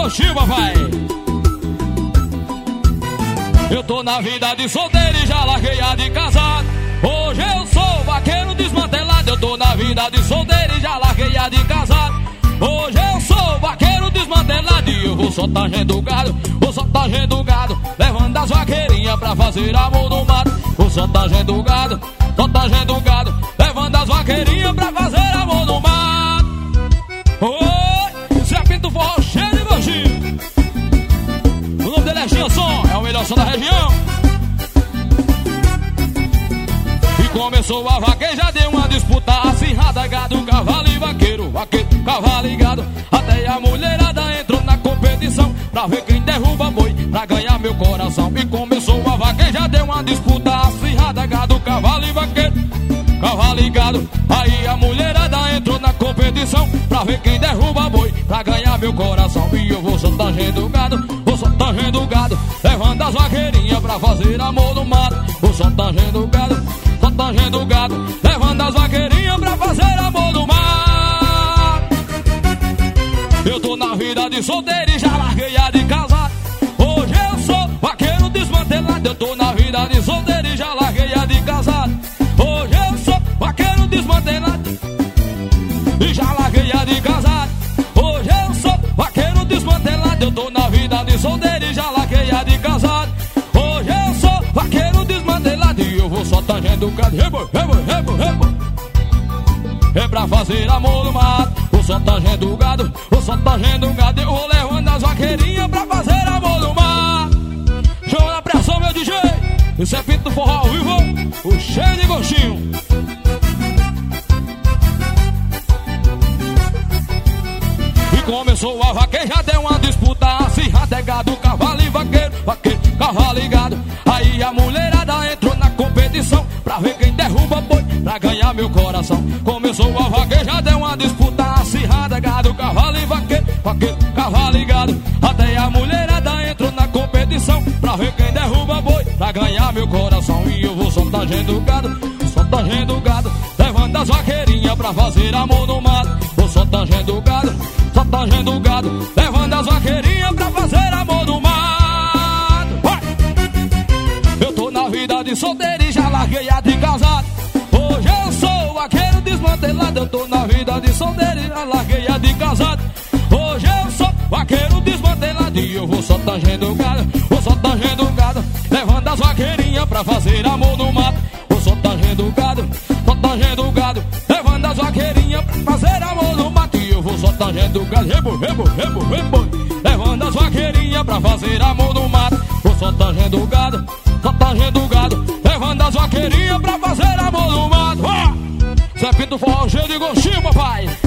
gostinho, papai. Eu tô na vida de solteiro e já larguei a de casado. Hoje eu sou vaqueiro desmantelado. Eu tô na vida de solteiro e já larguei a de casado. Hoje eu sou vaqueiro desmantelado. E eu vou só tangendo gado, vou só tangendo gado, levando as vaqueirinhas pra fazer amor no mato. Vou só tangendo gado, só tangendo gado, levando as vaqueirinhas pra fazer amor no mato. Oi, Zé Pinto Forró cheio de gostinho. O nome dele é Gilson, é o melhor som da região. E começou a vaqueja, deu uma disputa acirrada. Gado, cavalo e vaqueiro, vaqueiro, cavalo e gado. Até a mulherada entrou na competição pra ver quem derruba boi, pra ganhar meu coração. E começou a vaqueja, deu uma disputa acirrada. Gado, cavalo e vaqueiro, cavalo e gado. Aí a mulherada entrou na competição pra ver quem derruba boi, pra ganhar meu coração. E eu vou só tangendo gado, vou só tangendo gado, levando as vaqueirinhas pra fazer amor no mato. Vou só tangendo gado, só tangendo gado, levando as vaqueirinhas pra fazer amor no mato. Eu tô na vida de solteiro e já larguei a de casado. Hoje eu sou vaqueiro desmantelado. Eu tô na vida de solteiro e já larguei a de casado. Hoje eu sou vaqueiro desmantelado e já larguei a de casado. Hoje eu sou vaqueiro desmantelado. Eu tô na vida de solteiro e já larguei a de casado. Hoje eu sou vaqueiro desmantelado. E eu vou só tangendo gado, rebo, rebo, rebo, rebo, é pra fazer amor no mato. Vou só tangendo gado, vou só tangendo gado. Eu vou levando as vaqueirinhas pra fazer amor no mato. Show na pressão, meu DJ. Isso é Pinto Forró ao vivo, o cheio de gostinho. E começou a vaqueja, deu uma disputa acirrada. É gado, cavalo e vaqueiro, vaqueiro, cavalo e gado. Aí a mulherada entrou na competição pra ver quem derruba boi, pra ganhar meu coração. Começou a vaqueja, deu uma disputa acirrada. Gado, cavalo e vaqueiro, vaqueiro, cavalo e gado. Até a mulherada entrou na competição pra ver quem derruba boi, pra ganhar meu coração. E eu vou só tangendo gado, só tangendo gado, levando as vaqueirinhas pra fazer amor no mato. Vou só tangendo gado, só tangendo gado, levando as vaqueirinhas pra fazer amor no mato. Vai! Eu tô na vida de solteiro e já larguei a de casado. Hoje eu sou vaqueiro desmantelado. Eu tô na vida de solteiro e já larguei a de casado. Hoje eu sou vaqueiro desmantelado. E eu vou só tangendo gado, vou só tangendo gado, levando as vaqueirinhas pra fazer amor no mato. Vou só tangendo gado, só tangendo gado, levando as vaqueirinhas pra fazer amor no mato. E eu vou só tangendo gado, rebo, rebo, rebo, rebo, levando as vaqueirinhas pra fazer amor no mato. Vou só tangendo gado, só tangendo gado, levando as vaqueirinhas pra fazer amor no mato. Zé Pinto Forró cheio de gostinho, papai.